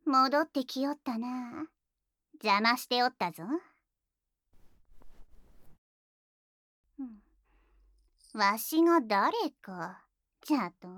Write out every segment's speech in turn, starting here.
戻ってきよったな。邪魔しておったぞ。わしが誰かじゃと？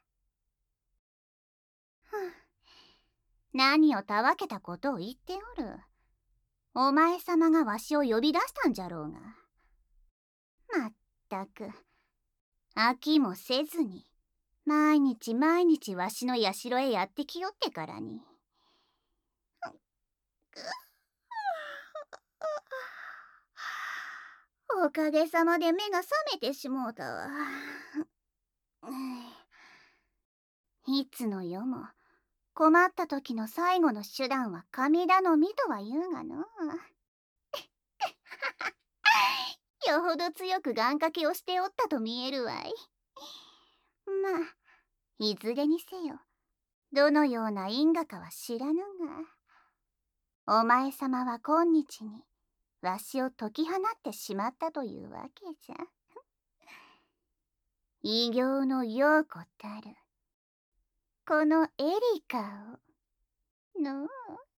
何をたわけたことを言っておる。お前さまがわしを呼び出したんじゃろうが。まったく飽きもせずに毎日毎日わしの社へやってきよってからに。おかげさまで目が覚めてしもうたわ。いつの世も困った時の最後の手段は神頼みとは言うがの。よほど強く願掛けをしておったと見えるわい。まあいずれにせよどのような因果かは知らぬが、お前さまは今日にわしを解き放ってしまったというわけじゃ。異形の陽子たるこのエリカをの。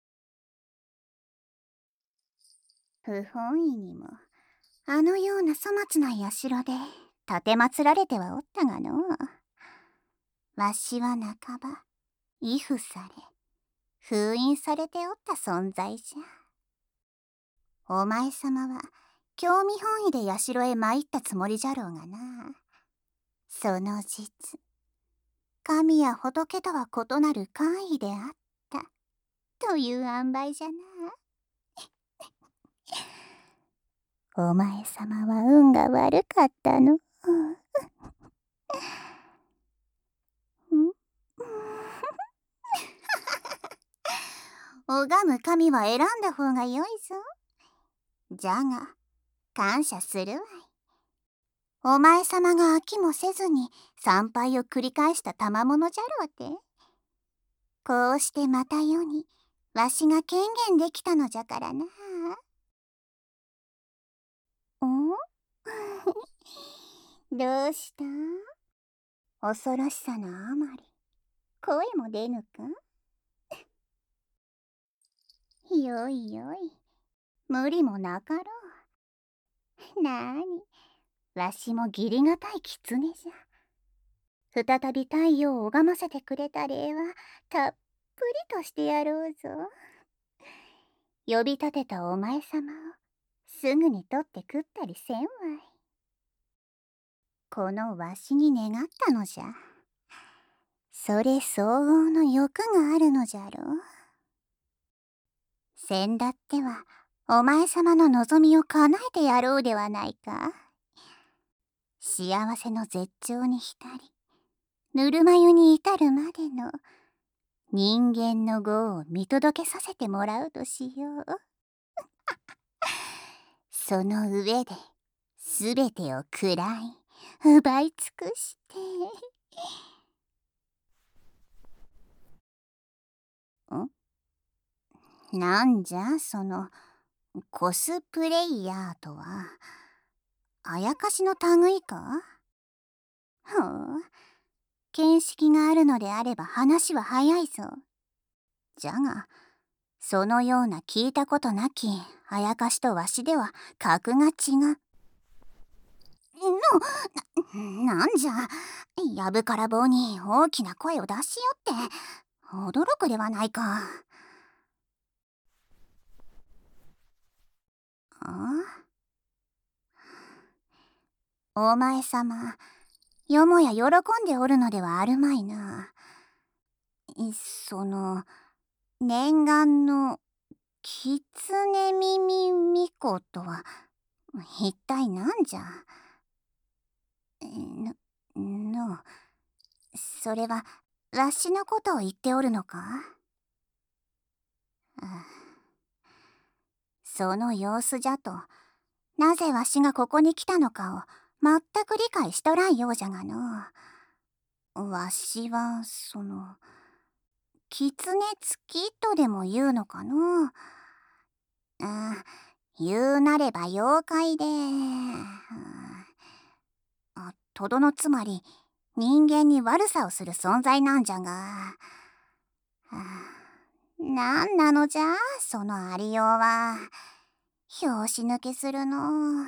不本意にもあのような粗末な社で奉られてはおったがの。わしは半ば畏怖され封印されておった存在じゃ。お前さまは興味本位で社へ参ったつもりじゃろうがな。その実神や仏とは異なる官位であったという塩梅じゃな。お前さまは運が悪かったの。拝む神は選んだ方がよいぞ。じゃが感謝するわい。お前さまが飽きもせずに参拝を繰り返した賜物じゃろうて。こうしてまた世にわしが権限できたのじゃからな。おどうした？恐ろしさのあまり声も出ぬか？よいよい、無理もなかろう。なーに、わしも義理がたい狐じゃ。再び太陽を拝ませてくれた礼はたっぷりとしてやろうぞ。呼び立てたお前さまをすぐに取って食ったりせんわい。このわしに願ったのじゃ。それ相応の欲があるのじゃろう。先だってはお前さまの望みを叶えてやろうではないか。幸せの絶頂に浸りぬるま湯に至るまでの人間の業を見届けさせてもらうとしよう。その上で全てを食らい奪い尽くしてなんじゃそのコスプレイヤーとは。あやかしの類か？ほう、見識があるのであれば話は早いぞ。じゃがそのような聞いたことなきあやかしとわしでは格が違う。なんじゃ、やぶから棒に大きな声を出しよって驚くではないか。お前さまよもや喜んでおるのではあるまいな。その念願の狐耳巫女とは一体なんじゃ。それはわしのことを言っておるのか？その様子じゃとなぜわしがここに来たのかを全く理解しとらんようじゃがの。わしはその狐付きとでも言うのかの。言うなれば妖怪で、とどのつまり人間に悪さをする存在なんじゃが、 なんなのじゃそのありようは。拍子抜けするの。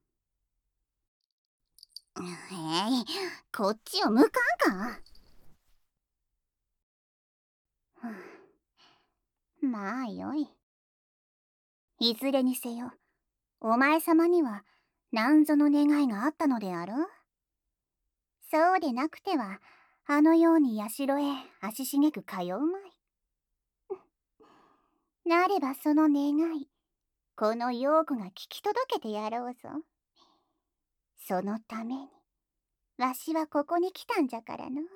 こっちを向かんか。まあよい。いずれにせよ、お前様には何ぞの願いがあったのであろう。そうでなくては、あのように社へ足しげく通うまい。なればその願い、この陽子が聞き届けてやろうぞ。そのために、わしはここに来たんじゃからの。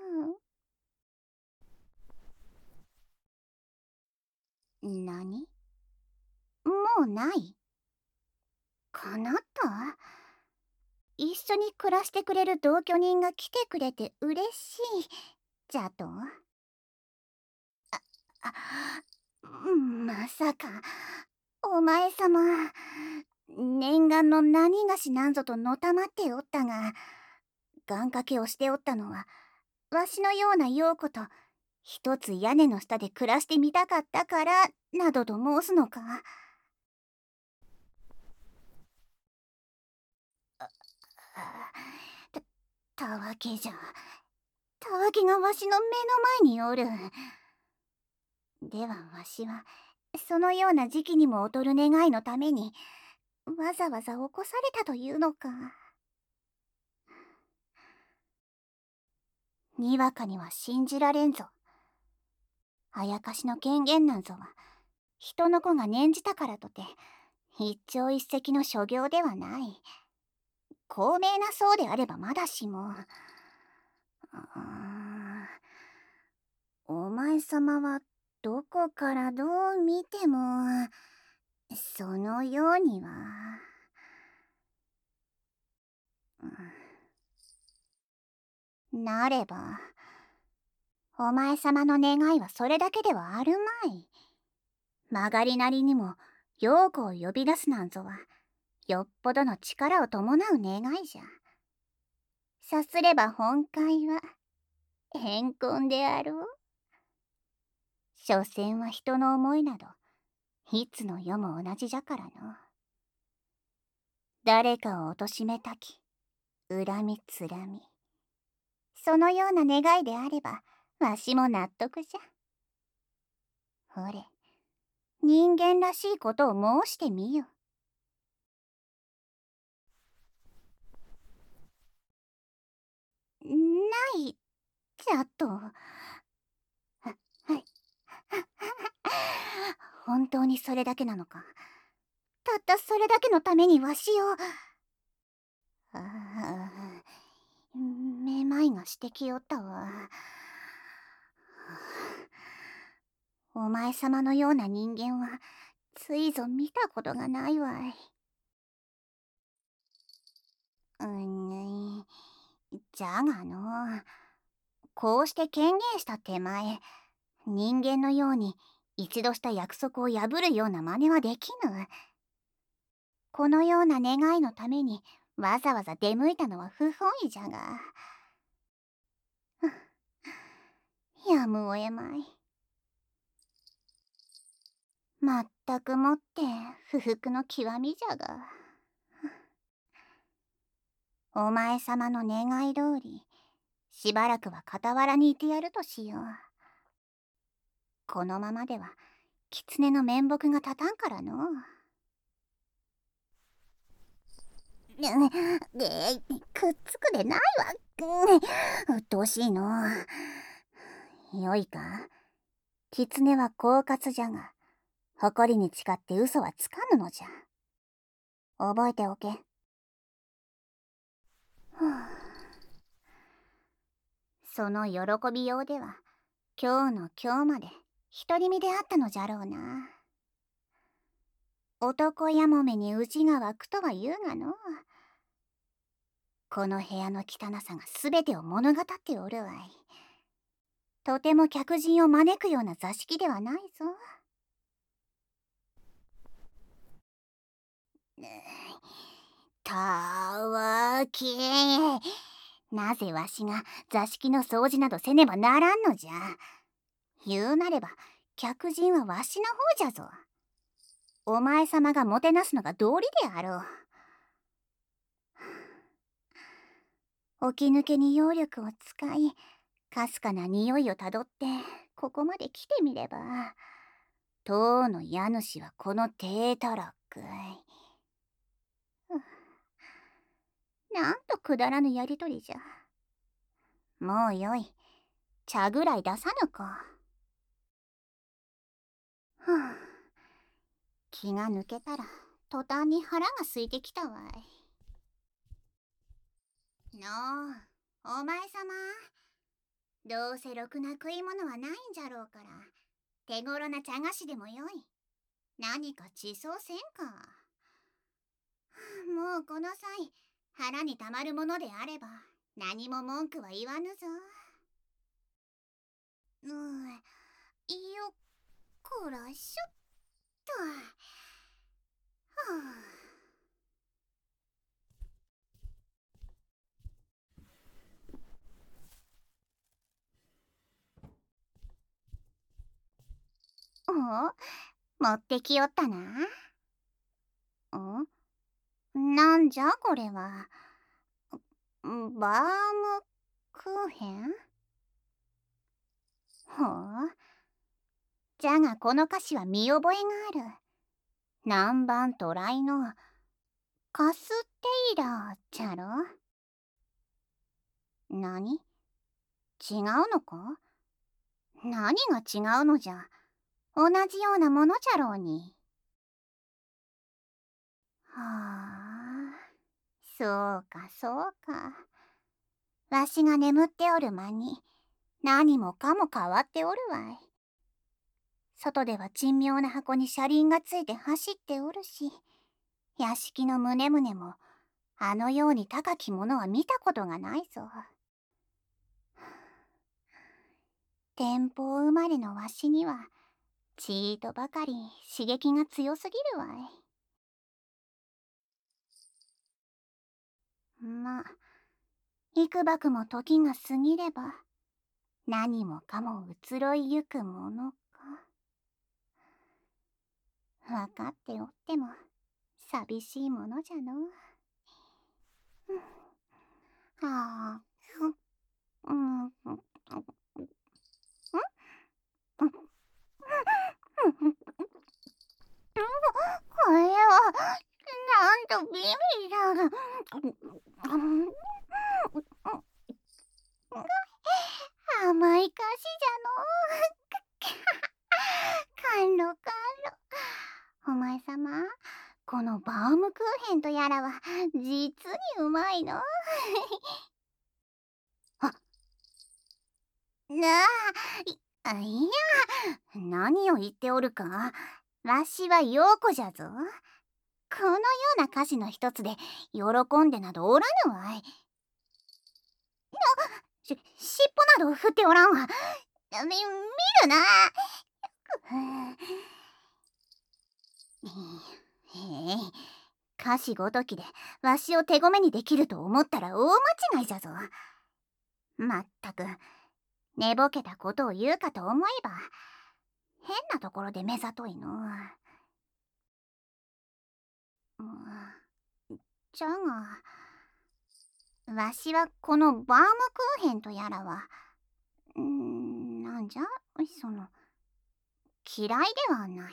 何？もうない？かなった？一緒に暮らしてくれる同居人が来てくれて嬉しい、じゃと？あ、まさか、お前様、念願の何がしなんぞとのたまっておったが、願掛けをしておったのは、わしのような陽子と一つ屋根の下で暮らしてみたかったから、などと申すのか。た、たわけじゃ。たわけがわしの目の前におる。ではわしは、そのような時期にも劣る願いのために、わざわざ起こされたというのか。にわかには信じられんぞ。あやかしの権限なんぞは、人の子が念じたからとて、一朝一夕の所業ではない。高名なそうであればまだしも。お前様はどこからどう見ても、そのようには。なれば、お前様の願いはそれだけではあるまい。曲がりなりにも陽子を呼び出すなんぞは、よっぽどの力を伴う願いじゃ。さすれば本懐は怨恨であろう。所詮は人の思いなど、いつの世も同じじゃからの。誰かを貶めたき、恨みつらみ。そのような願いであれば、わしも納得じゃ。ほれ、人間らしいことを申してみよ。ない、じゃと。本当にそれだけなのか。たったそれだけのためにわしを。めまいがしてきよったわ。お前様のような人間はついぞ見たことがないわい。じゃがの、こうして権限した手前、人間のように一度した約束を破るような真似はできぬ。このような願いのためにわざわざ出向いたのは不本意じゃが。やむを得まい。まったくもって不服の極みじゃが。お前様の願い通り、しばらくは傍らにいてやるとしよう。このままでは、狐の面目が立たんからの。くっつくでないわ。うっとうしいの。よいか。狐は狡猾じゃが、誇りに誓って嘘はつかぬのじゃ。覚えておけ。その喜びようでは、今日の今日まで独り身であったのじゃろうな。男やもめに内が湧くとは言うがの。この部屋の汚さが全てを物語っておるわい。とても客人を招くような座敷ではないぞ。たわけ。なぜわしが座敷の掃除などせねばならんのじゃ。言うなれば客人はわしの方じゃぞ。お前様がもてなすのが道理であろう。起き抜けに揚力を使い、かすかな匂いをたどってここまで来てみれば、当の家主はこの低たらくい。なんとくだらぬやりとりじゃ。もうよい。茶ぐらい出さぬか。ふぅ。気が抜けたら途端に腹が空いてきたわい。のう、お前様。どうせろくな食い物はないんじゃろうから、手頃な茶菓子でもよい。何か地層せんか。もうこの際、腹にたまるものであれば、何も文句は言わぬぞ。よっこらしょっと。はあ。持ってきよったな。なんじゃこれは。バームクーヘン？ほう。じゃがこの歌詞は見覚えがある。南蛮渡来のカステイラーじゃろ。何？違うのか？何が違うのじゃ。同じようなものじゃろうに。はあ、そうかそうか。わしが眠っておる間に何もかも変わっておるわい。外では珍妙な箱に車輪がついて走っておるし、屋敷の棟々もあのように高きものは見たことがないぞ。天保生まれのわしにはちいとばかり刺激が強すぎるわい。まあ、幾ばくも時が過ぎれば何もかも移ろいゆくものか。わかっておっても寂しいものじゃの。はあ、うん、これはなんとビビだ。甘い菓子じゃの。甘露甘露。お前様、このバームクーヘンとやらは実にうまいの。あ、いや、何を言っておるか。わしは陽子じゃぞ。このような歌詞の一つで喜んでなどおらぬわい。尻尾など振っておらんわ。見るな。へえ、歌詞ごときでわしを手ごめにできると思ったら大間違いじゃぞ。まったく寝ぼけたことを言うかと思えば変なところで目ざといの。じゃがわしはこのバームクーヘンとやらはなんじゃその嫌いではない。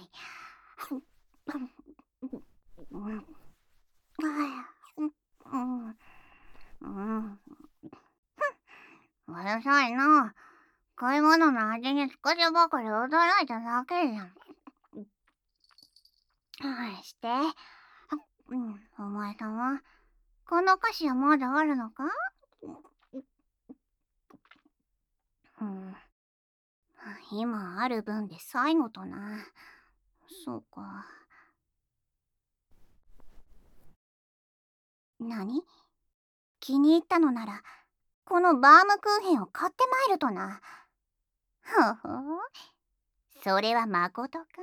うるさいな。買い物の味に少しばかり驚いただけじゃん。して。お前さんはこの菓子はまだあるのか？今ある分で最後とな。そうか。何？気に入ったのならこのバームクーヘンを買ってまいるとな。ほほう、それはまことか？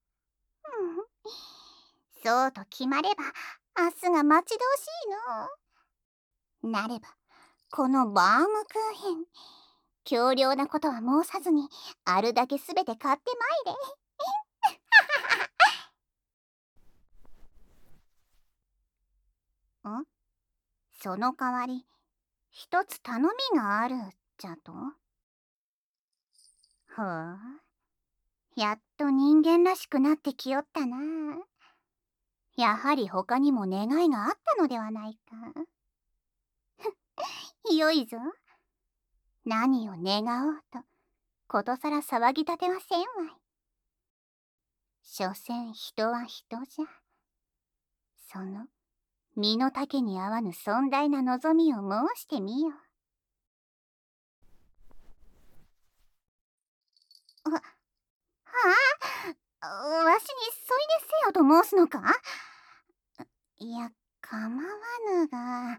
そうと決まれば明日が待ち遠しいの。なればこのバームクーヘン強量なことは申さずに、あるだけすべて買ってまいれ。ん？その代わり、一つ頼みがあるじゃと？ほう、やっと人間らしくなってきよったな。やはり他にも願いがあったのではないか。よいぞ。何を願おうと、ことさら騒ぎ立てはせんわい。所詮人は人じゃ。その身の丈に合わぬ尊大な望みを申してみよ。はあ、わしに添い寝せよと申すのか？いや、構わぬが、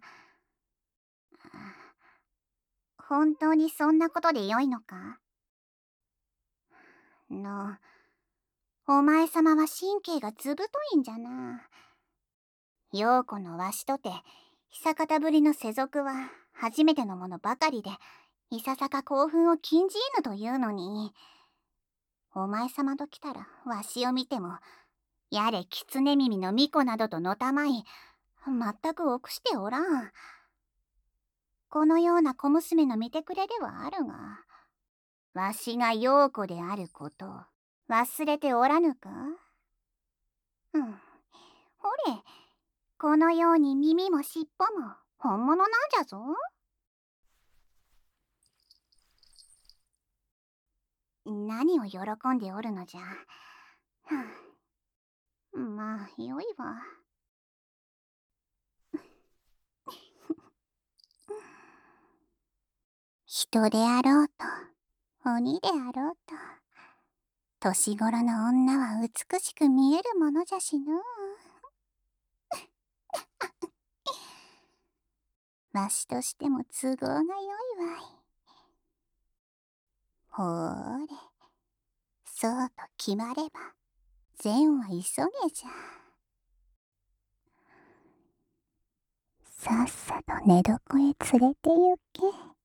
本当にそんなことでよいのか？お前様は神経がずぶといんじゃな。陽子のわしとて久方ぶりの世俗は初めてのものばかりで、いささか興奮を禁じぬというのに、お前様と来たらわしを見てもやれ狐耳の巫女などとのたまい、全く臆しておらん。このような小娘の見てくれではあるが、わしが陽子であることを忘れておらぬか？うん、ほれ、このように耳も尻尾も本物なんじゃぞ。何を喜んでおるのじゃ。まあよいわ。人であろうと鬼であろうと、年頃の女は美しく見えるものじゃしのう。わしとしても都合がよいわい。ほーれ、そうと決まれば善は急げじゃ。さっさと寝床へ連れて行け。